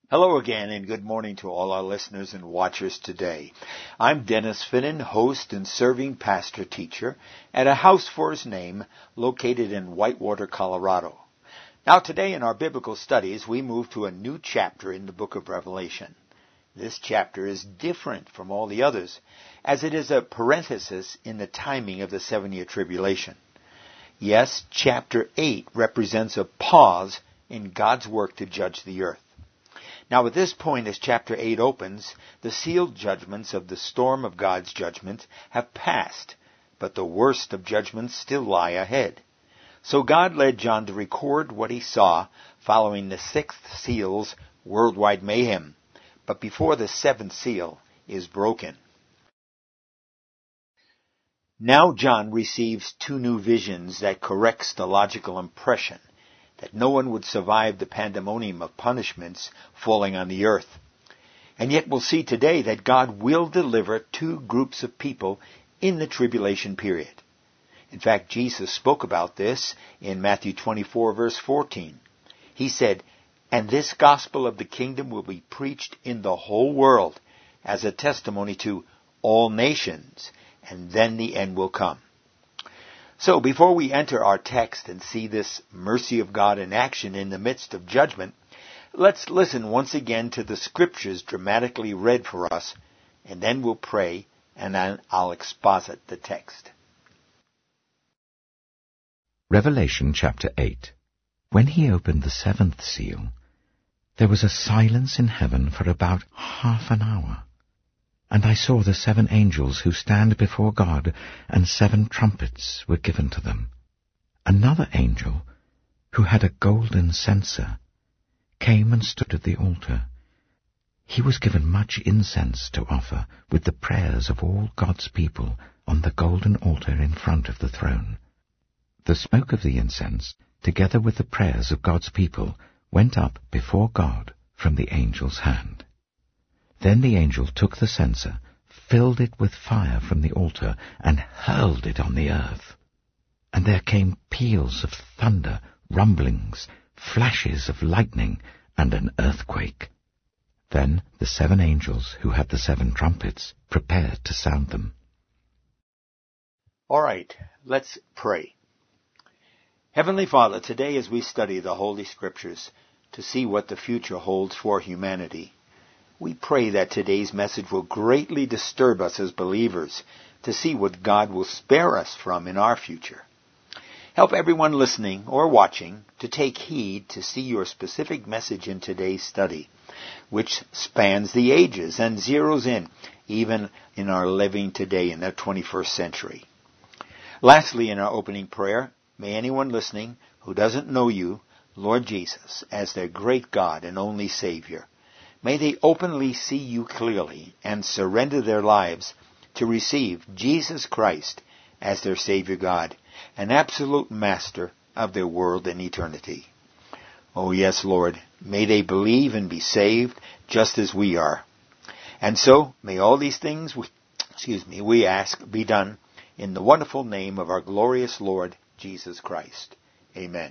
Hello again, and good morning to all our listeners and watchers today. I'm Dennis Finnan, host and serving pastor-teacher at a house for his name located in Whitewater, Colorado. Now today in our biblical studies, we move to a new chapter in the book of Revelation. This chapter is different from all the others, as it is a parenthesis in the timing of the 7-year tribulation. Yes, chapter 8 represents a pause in God's work to judge the earth. Now at this point, as chapter 8 opens, the sealed judgments of the storm of God's judgment have passed, but the worst of judgments still lie ahead. So God led John to record what he saw following the 6th seal's worldwide mayhem, but before the 7th seal is broken. Now John receives 2 new visions that corrects the logical impression that no one would survive the pandemonium of punishments falling on the earth. And yet we'll see today that God will deliver 2 groups of people in the tribulation period. In fact, Jesus spoke about this in Matthew 24, verse 14. He said, "And this gospel of the kingdom will be preached in the whole world as a testimony to all nations, and then the end will come." So before we enter our text and see this mercy of God in action in the midst of judgment, let's listen once again to the scriptures dramatically read for us, and then we'll pray, and then I'll exposit the text. Revelation chapter 8. When he opened the 7th seal, there was a silence in heaven for about half an hour. And I saw the 7 angels who stand before God, and 7 trumpets were given to them. Another angel, who had a golden censer, came and stood at the altar. He was given much incense to offer with the prayers of all God's people on the golden altar in front of the throne. The smoke of the incense, together with the prayers of God's people, went up before God from the angel's hand. Then the angel took the censer, filled it with fire from the altar, and hurled it on the earth. And there came peals of thunder, rumblings, flashes of lightning, and an earthquake. Then the 7 angels who had the 7 trumpets prepared to sound them. All right, let's pray. Heavenly Father, today as we study the Holy Scriptures to see what the future holds for humanity, we pray that today's message will greatly disturb us as believers to see what God will spare us from in our future. Help everyone listening or watching to take heed to see your specific message in today's study, which spans the ages and zeroes in even in our living today in the 21st century. Lastly, in our opening prayer, may anyone listening who doesn't know you, Lord Jesus, as their great God and only Savior, may they openly see you clearly and surrender their lives to receive Jesus Christ as their Savior God, an absolute master of their world and eternity. Oh yes, Lord, may they believe and be saved just as we are. And so, may all these things, we ask, be done in the wonderful name of our glorious Lord Jesus Christ. Amen.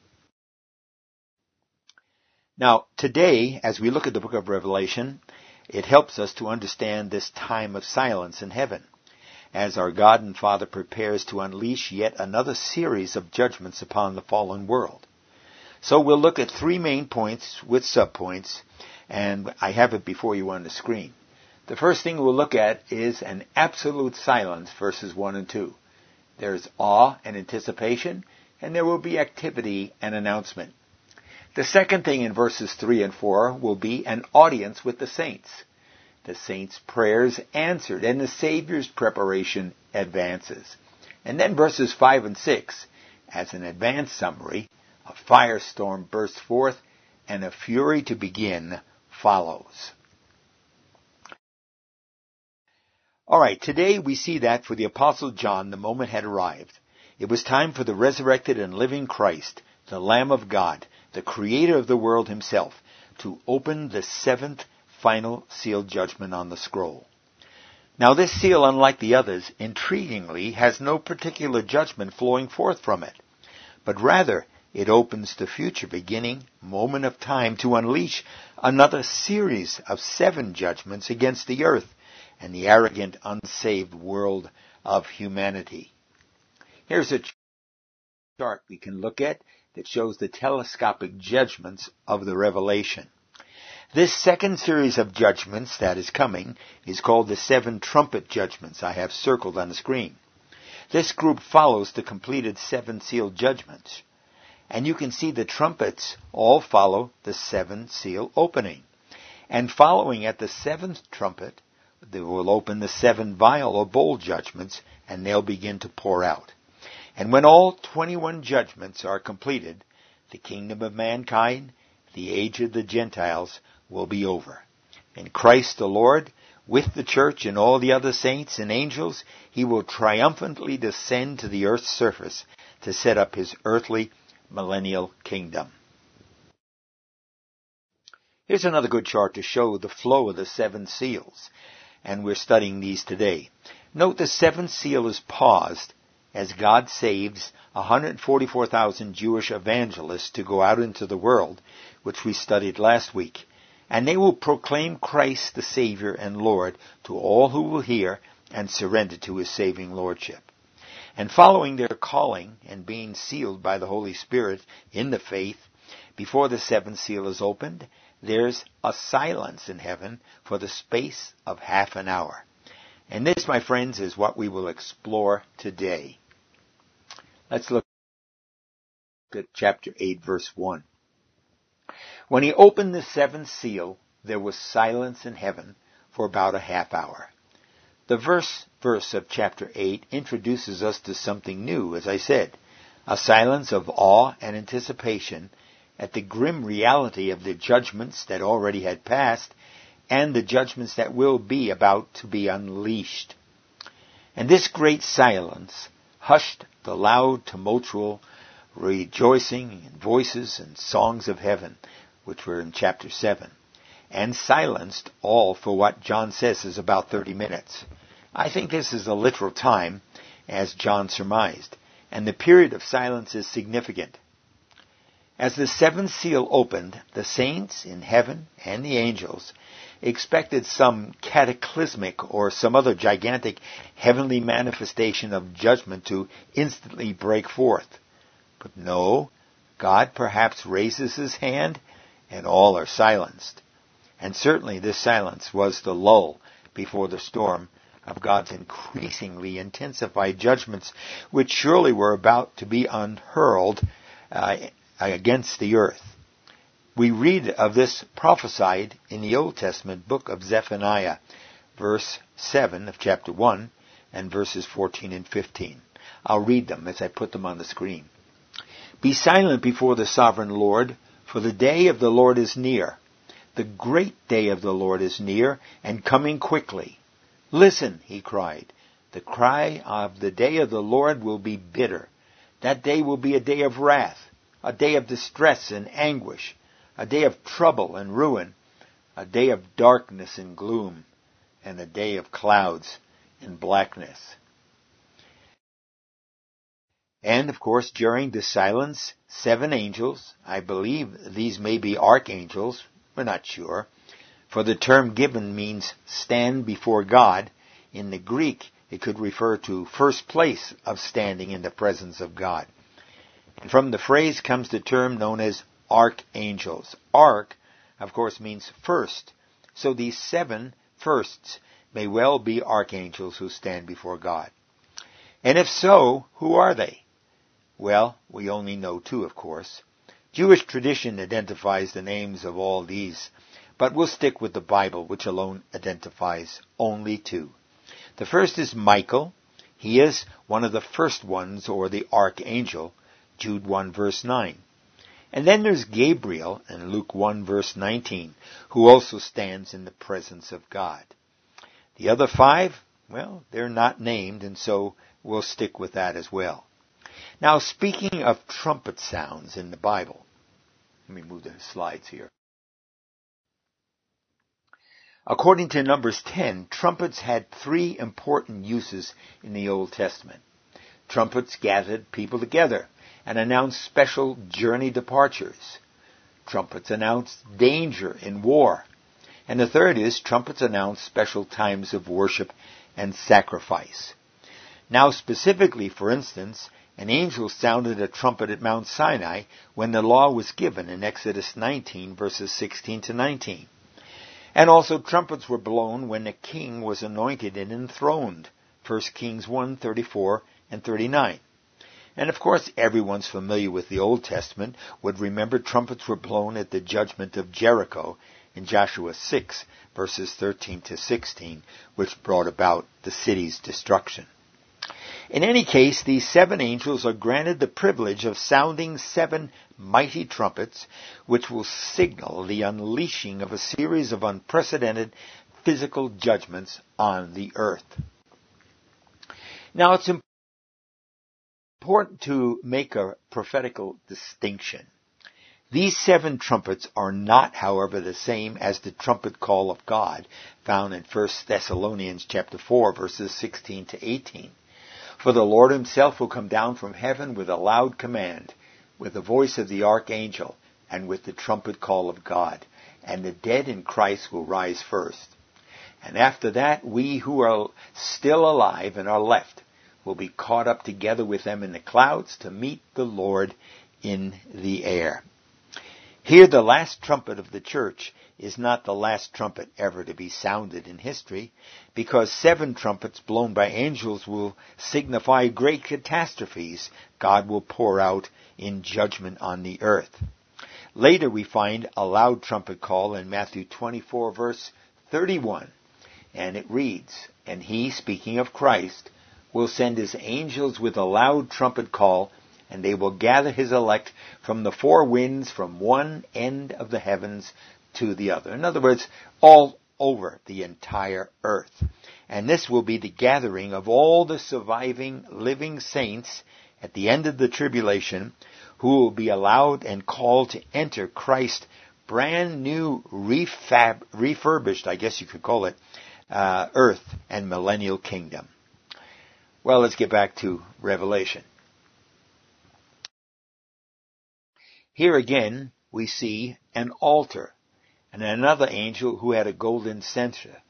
Now, today, as we look at the book of Revelation, it helps us to understand this time of silence in heaven, as our God and Father prepares to unleash yet another series of judgments upon the fallen world. So we'll look at 3 main points with subpoints, and I have it before you on the screen. The first thing we'll look at is an absolute silence, verses 1 and 2. There's awe and anticipation, and there will be activity and announcement. The second thing in verses 3 and 4 will be an audience with the saints. The saints' prayers answered, and the Savior's preparation advances. And then verses 5 and 6, as an advanced summary, a firestorm bursts forth, and a fury to begin follows. All right, today we see that for the Apostle John, the moment had arrived. It was time for the resurrected and living Christ, the Lamb of God, the Creator of the world himself, to open the 7th final sealed judgment on the scroll. Now this seal, unlike the others, intriguingly has no particular judgment flowing forth from it, but rather It opens the future beginning, moment of time, to unleash another series of 7 judgments against the earth and the arrogant, unsaved world of humanity. Here's a chart we can look at that shows the telescopic judgments of the Revelation. This second series of judgments that is coming is called the 7 trumpet judgments I have circled on the screen. This group follows the completed 7 seal judgments. And you can see the trumpets all follow the 7 seal opening. And following at the 7th trumpet, they will open the 7 vial or bowl judgments, and they'll begin to pour out. And when all 21 judgments are completed, the kingdom of mankind, the age of the Gentiles, will be over. And Christ the Lord, with the church and all the other saints and angels, he will triumphantly descend to the earth's surface to set up his earthly millennial kingdom. Here's another good chart to show the flow of the 7 seals, and we're studying these today. Note the 7th seal is paused as God saves 144,000 Jewish evangelists to go out into the world, which we studied last week, and they will proclaim Christ the Savior and Lord to all who will hear and surrender to his saving lordship. And following their calling and being sealed by the Holy Spirit in the faith, before the 7th seal is opened, there's a silence in heaven for the space of half an hour. And this, my friends, is what we will explore today. Let's look at chapter 8, verse 1. When he opened the 7th seal, there was silence in heaven for about a half hour. The verse of chapter 8 introduces us to something new, as I said, a silence of awe and anticipation at the grim reality of the judgments that already had passed and the judgments that will be about to be unleashed. And this great silence hushed the loud, tumultuous rejoicing and voices and songs of heaven, which were in chapter 7. And silenced all for what John says is about 30 minutes. I think this is a literal time, as John surmised, and the period of silence is significant. As the 7th seal opened, the saints in heaven and the angels expected some cataclysmic or some other gigantic heavenly manifestation of judgment to instantly break forth. But no, God perhaps raises his hand and all are silenced. And certainly this silence was the lull before the storm of God's increasingly intensified judgments, which surely were about to be unhurled against the earth. We read of this prophesied in the Old Testament book of Zephaniah, verse 7 of chapter 1, and verses 14 and 15. I'll read them as I put them on the screen. Be silent before the sovereign Lord, for the day of the Lord is near. The great day of the Lord is near and coming quickly. Listen, he cried. The cry of the day of the Lord will be bitter. That day will be a day of wrath, a day of distress and anguish, a day of trouble and ruin, a day of darkness and gloom, and a day of clouds and blackness. And, of course, during the silence, 7 angels, I believe these may be archangels, we're not sure, for the term given means stand before God. In the Greek, it could refer to first place of standing in the presence of God. And from the phrase comes the term known as archangels. Arch, of course, means first. So these 7 firsts may well be archangels who stand before God. And if so, who are they? Well, we only know 2, of course. Jewish tradition identifies the names of all these, but we'll stick with the Bible, which alone identifies only 2. The first is Michael. He is one of the first ones, or the archangel, Jude 1 verse 9. And then there's Gabriel in Luke 1 verse 19, who also stands in the presence of God. The other 5, well, they're not named, and so we'll stick with that as well. Now, speaking of trumpet sounds in the Bible, let me move the slides here. According to Numbers 10, trumpets had 3 important uses in the Old Testament. Trumpets gathered people together, and announce special journey departures. Trumpets announce danger in war. And the third is trumpets announce special times of worship and sacrifice. Now specifically, for instance, an angel sounded a trumpet at Mount Sinai when the law was given in Exodus 19, verses 16 to 19. And also trumpets were blown when the king was anointed and enthroned, 1 Kings 1, 34 and 39. And of course, everyone's familiar with the Old Testament would remember trumpets were blown at the judgment of Jericho in Joshua 6, verses 13 to 16, which brought about the city's destruction. In any case, these 7 angels are granted the privilege of sounding 7 mighty trumpets, which will signal the unleashing of a series of unprecedented physical judgments on the earth. Now, it's important to make a prophetical distinction. These 7 trumpets are not, however, the same as the trumpet call of God found in 1 Thessalonians chapter 4, verses 16 to 18. For the Lord himself will come down from heaven with a loud command, with the voice of the archangel, and with the trumpet call of God. And the dead in Christ will rise first. And after that, we who are still alive and are left will be caught up together with them in the clouds to meet the Lord in the air. Here, the last trumpet of the church is not the last trumpet ever to be sounded in history, because 7 trumpets blown by angels will signify great catastrophes God will pour out in judgment on the earth. Later we find a loud trumpet call in Matthew 24, verse 31, and it reads, "And he," speaking of Christ, "will send his angels with a loud trumpet call, and they will gather his elect from the 4 winds, from one end of the heavens to the other." In other words, all over the entire earth. And this will be the gathering of all the surviving living saints at the end of the tribulation, who will be allowed and called to enter Christ's brand new refurbished, I guess you could call it, earth and millennial kingdom. Well, let's get back to Revelation. Here again we see an altar, and another angel who had a golden censer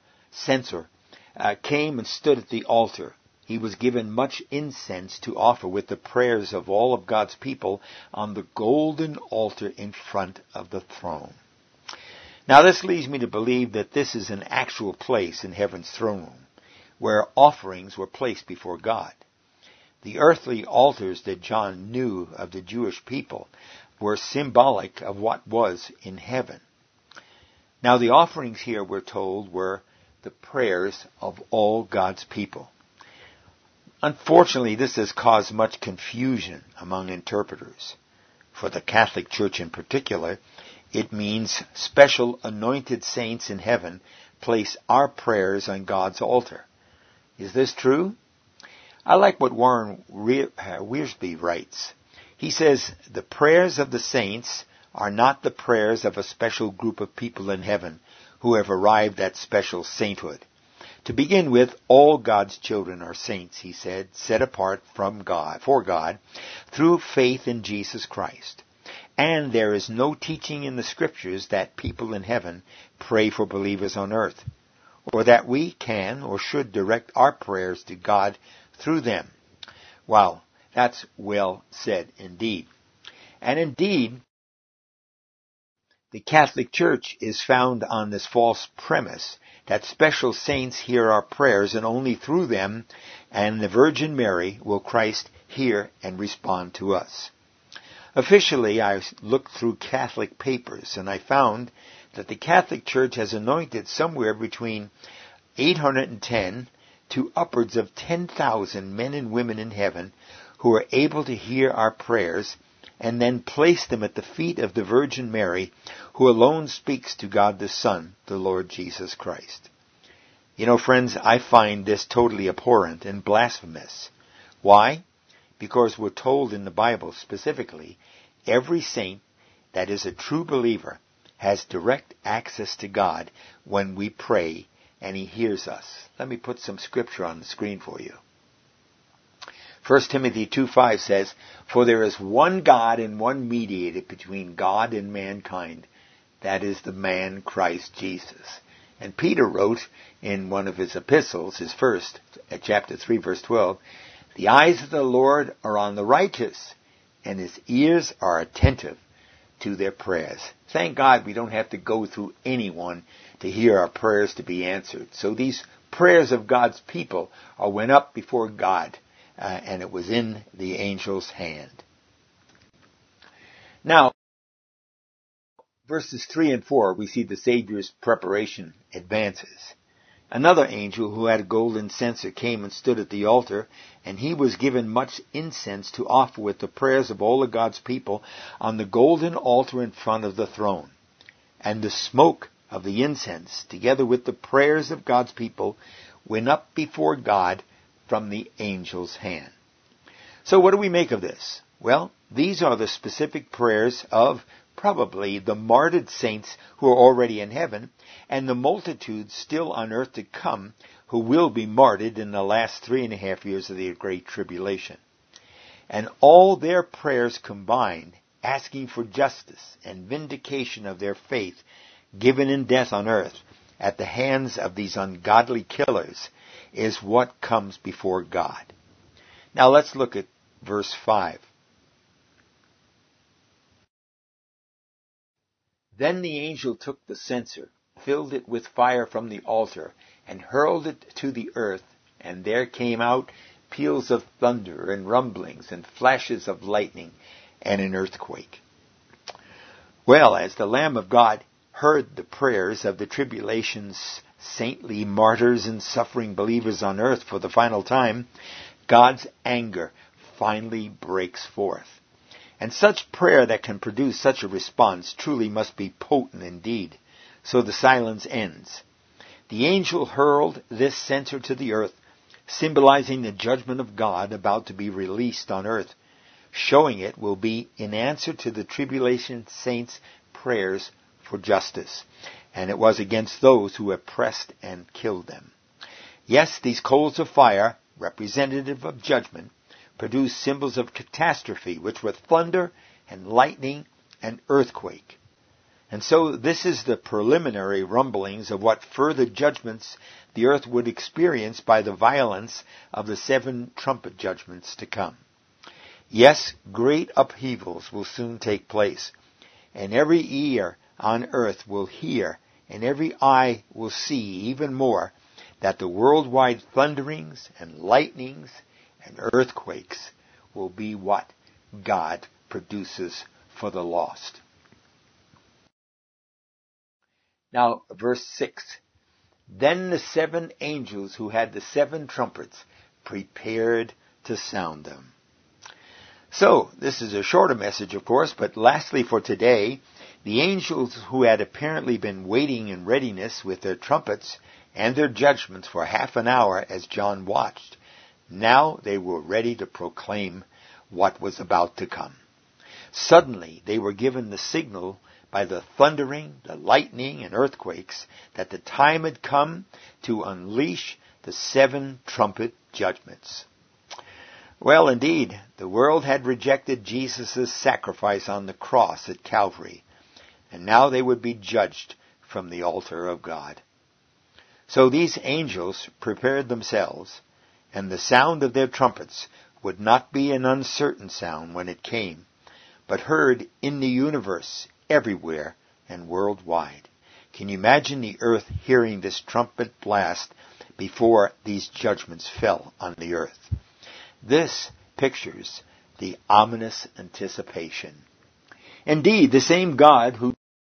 came and stood at the altar. He was given much incense to offer with the prayers of all of God's people on the golden altar in front of the throne. Now this leads me to believe that this is an actual place in heaven's throne room, where offerings were placed before God. The earthly altars that John knew of the Jewish people were symbolic of what was in heaven. Now the offerings here, we're told, were the prayers of all God's people. Unfortunately, this has caused much confusion among interpreters. For the Catholic Church in particular, it means special anointed saints in heaven place our prayers on God's altar. Is this true? I like what Warren Wiersbe writes. He says, "The prayers of the saints are not the prayers of a special group of people in heaven who have arrived at special sainthood. To begin with, all God's children are saints," he said, "set apart from God, for God, through faith in Jesus Christ. And there is no teaching in the Scriptures that people in heaven pray for believers on earth, or that we can or should direct our prayers to God through them." Wow, that's well said indeed. And indeed, the Catholic Church is found on this false premise that special saints hear our prayers, and only through them and the Virgin Mary will Christ hear and respond to us. Officially, I looked through Catholic papers, and I found that the Catholic Church has anointed somewhere between 810 to upwards of 10,000 men and women in heaven who are able to hear our prayers, and then place them at the feet of the Virgin Mary, who alone speaks to God the Son, the Lord Jesus Christ. You know, friends, I find this totally abhorrent and blasphemous. Why? Because we're told in the Bible specifically, every saint that is a true believer has direct access to God when we pray, and He hears us. Let me put some scripture on the screen for you. 1 Timothy 2:5 says, "For there is one God and one mediator between God and mankind, that is the man Christ Jesus." And Peter wrote in one of his epistles, his first, at chapter 3, verse 12, "The eyes of the Lord are on the righteous, and his ears are attentive to their prayers." Thank God we don't have to go through anyone to hear our prayers to be answered. So these prayers of God's people went up before God, and it was in the angel's hand. Now, verses 3 and 4, we see the Savior's preparation advances. Another angel who had a golden censer came and stood at the altar, and he was given much incense to offer with the prayers of all of God's people on the golden altar in front of the throne. And the smoke of the incense, together with the prayers of God's people, went up before God from the angel's hand. So what do we make of this? Well, these are the specific prayers of probably the martyred saints who are already in heaven, and the multitudes still on earth to come who will be martyred in the last 3.5 years of the Great Tribulation. And all their prayers combined, asking for justice and vindication of their faith given in death on earth at the hands of these ungodly killers, is what comes before God. Now let's look at verse 5. Then the angel took the censer, filled it with fire from the altar, and hurled it to the earth, and there came out peals of thunder and rumblings and flashes of lightning and an earthquake. Well, as the Lamb of God heard the prayers of the tribulation's saintly martyrs and suffering believers on earth for the final time, God's anger finally breaks forth. And such prayer that can produce such a response truly must be potent indeed. So the silence ends. The angel hurled this censer to the earth, symbolizing the judgment of God about to be released on earth, showing it will be in answer to the tribulation saints' prayers for justice. And it was against those who oppressed and killed them. Yes, these coals of fire, representative of judgment, produced symbols of catastrophe, which were thunder and lightning and earthquake. And so this is the preliminary rumblings of what further judgments the earth would experience by the violence of the 7 trumpet judgments to come. Yes, great upheavals will soon take place, and every ear on earth will hear, and every eye will see even more, that the worldwide thunderings and lightnings and earthquakes will be what God produces for the lost. Now, verse 6. Then the 7 angels who had the 7 trumpets prepared to sound them. So, this is a shorter message, of course, but lastly for today, the angels who had apparently been waiting in readiness with their trumpets and their judgments for half an hour as John watched, now they were ready to proclaim what was about to come. Suddenly, they were given the signal by the thundering, the lightning, and earthquakes that the time had come to unleash the 7 trumpet judgments. Well, indeed, the world had rejected Jesus' sacrifice on the cross at Calvary, and now they would be judged from the altar of God. So these angels prepared themselves, and the sound of their trumpets would not be an uncertain sound when it came, but heard in the universe, everywhere and worldwide. Can you imagine the earth hearing this trumpet blast before these judgments fell on the earth? This pictures the ominous anticipation. Indeed, the same God who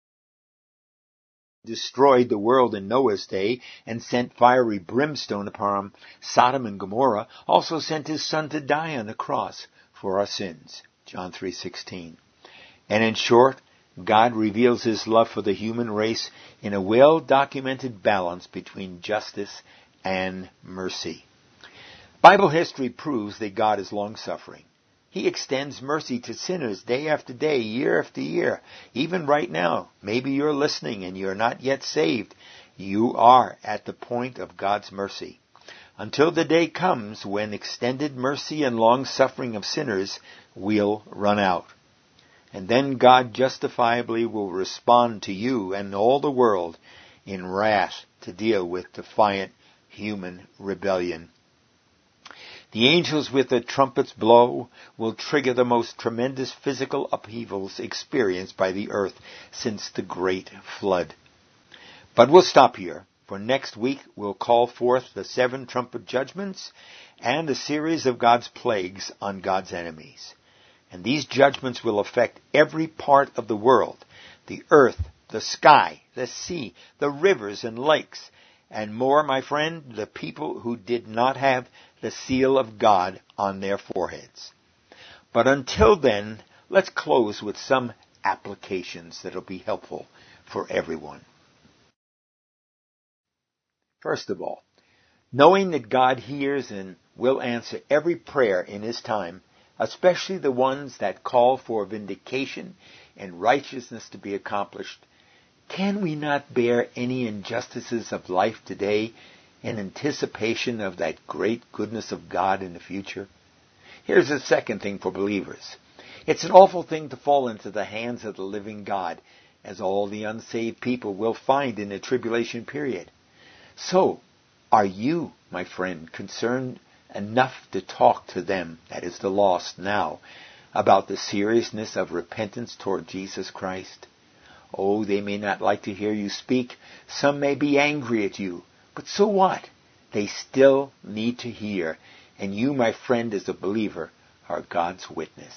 destroyed the world in Noah's day and sent fiery brimstone upon Sodom and Gomorrah also sent his Son to die on the cross for our sins. John 3:16. And in short, God reveals his love for the human race in a well-documented balance between justice and mercy. Bible history proves that God is long-suffering. He extends mercy to sinners day after day, year after year. Even right now, maybe you're listening and you're not yet saved. You are at the point of God's mercy. until the day comes when extended mercy and long-suffering of sinners will run out. And then God justifiably will respond to you and all the world in wrath to deal with defiant human rebellion. The angels with their trumpets blow will trigger the most tremendous physical upheavals experienced by the earth since the great flood. But we'll stop here, for next week we'll call forth the 7 trumpet judgments and a series of God's plagues on God's enemies. And these judgments will affect every part of the world, the earth, the sky, the sea, the rivers and lakes, and more, my friend, the people who did not have the seal of God on their foreheads. But until then, let's close with some applications that will be helpful for everyone. First of all, knowing that God hears and will answer every prayer in His time, especially the ones that call for vindication and righteousness to be accomplished, can we not bear any injustices of life today in anticipation of that great goodness of God in the future? Here's the second thing for believers. It's an awful thing to fall into the hands of the living God, as all the unsaved people will find in the tribulation period. So, are you, my friend, concerned enough to talk to them, that is the lost now, about the seriousness of repentance toward Jesus Christ? Oh, they may not like to hear you speak. Some may be angry at you. But so what? They still need to hear. And you, my friend, as a believer, are God's witness.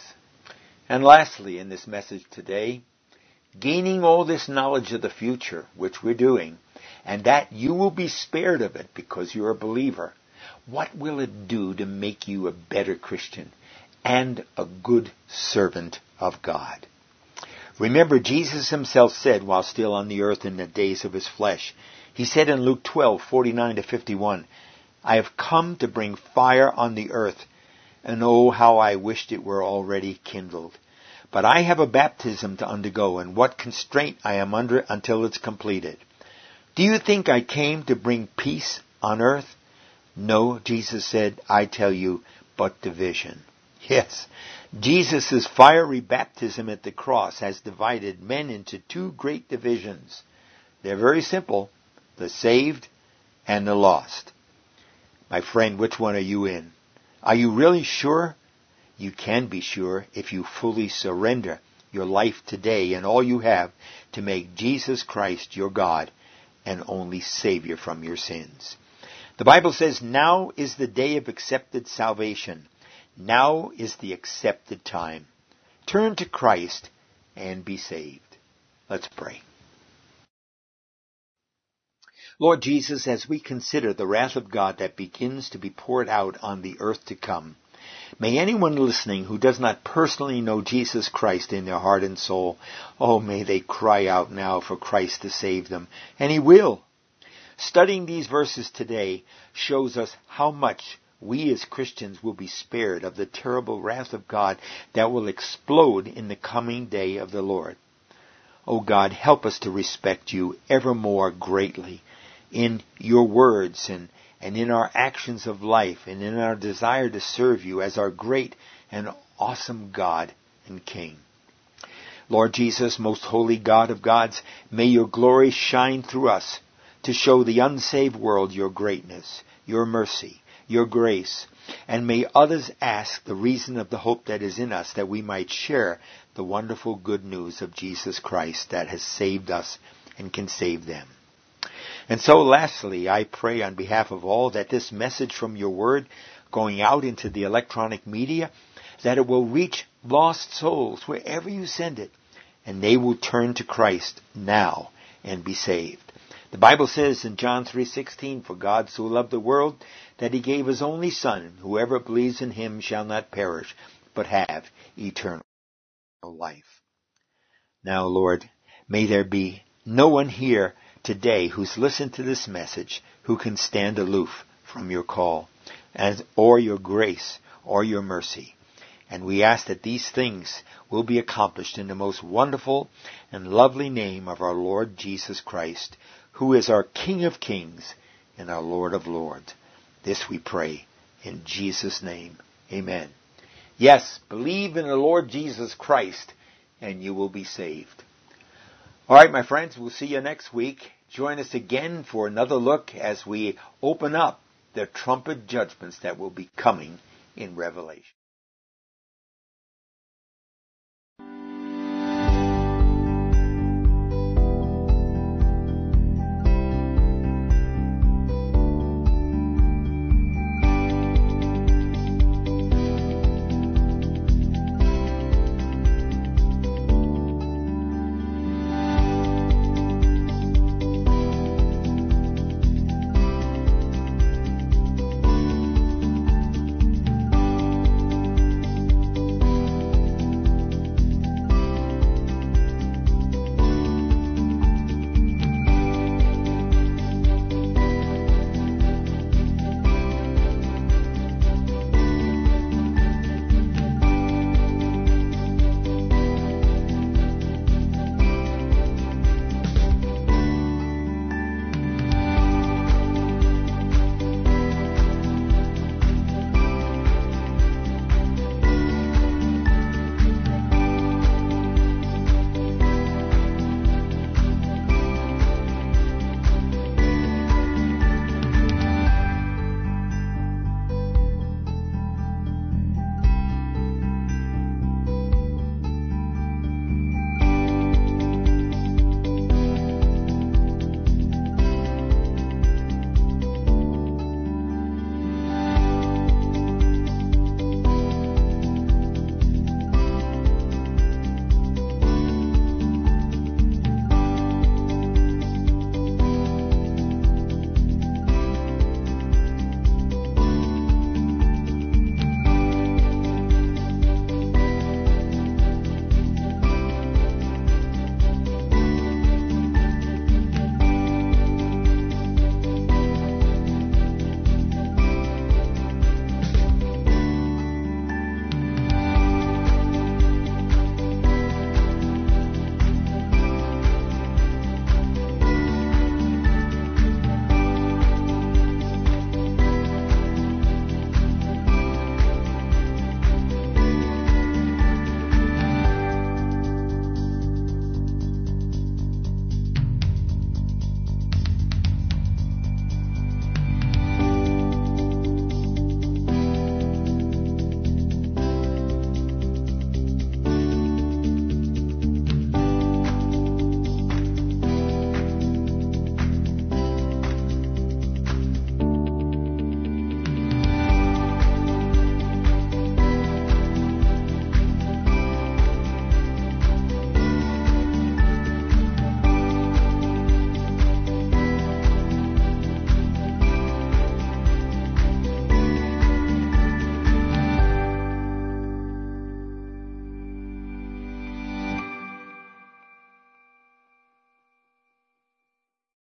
And lastly, in this message today, gaining all this knowledge of the future, which we're doing, and that you will be spared of it because you're a believer, what will it do to make you a better Christian and a good servant of God? Remember, Jesus Himself said while still on the earth in the days of His flesh, He said in Luke 12:49-51, I have come to bring fire on the earth, and oh, how I wished it were already kindled. But I have a baptism to undergo, and what constraint I am under until it's completed. Do you think I came to bring peace on earth? No, Jesus said, I tell you, but division. Yes, Jesus' fiery baptism at the cross has divided men into 2 great divisions. They're very simple, the saved and the lost. My friend, which one are you in? Are you really sure? You can be sure if you fully surrender your life today and all you have to make Jesus Christ your God and only Savior from your sins. The Bible says, now is the day of accepted salvation. Now is the accepted time. Turn to Christ and be saved. Let's pray. Lord Jesus, as we consider the wrath of God that begins to be poured out on the earth to come, may anyone listening who does not personally know Jesus Christ in their heart and soul, oh, may they cry out now for Christ to save them. And He will. Studying these verses today shows us how much we as Christians will be spared of the terrible wrath of God that will explode in the coming day of the Lord. Oh God, help us to respect You ever more greatly in Your words and in our actions of life and in our desire to serve You as our great and awesome God and King. Lord Jesus, most holy God of gods, may Your glory shine through us to show the unsaved world Your greatness, Your mercy, Your grace, and may others ask the reason of the hope that is in us, that we might share the wonderful good news of Jesus Christ that has saved us and can save them. And so lastly, I pray on behalf of all that this message from Your word going out into the electronic media, that it will reach lost souls wherever You send it, and they will turn to Christ now and be saved. The Bible says in John 3:16, for God so loved the world that He gave His only Son, whoever believes in Him shall not perish, but have eternal life. Now, Lord, may there be no one here today who's listened to this message who can stand aloof from Your call, or Your grace, or Your mercy. And we ask that these things will be accomplished in the most wonderful and lovely name of our Lord Jesus Christ, who is our King of kings and our Lord of lords. This we pray in Jesus' name. Amen. Yes, believe in the Lord Jesus Christ and you will be saved. All right, my friends, we'll see you next week. Join us again for another look as we open up the trumpet judgments that will be coming in Revelation.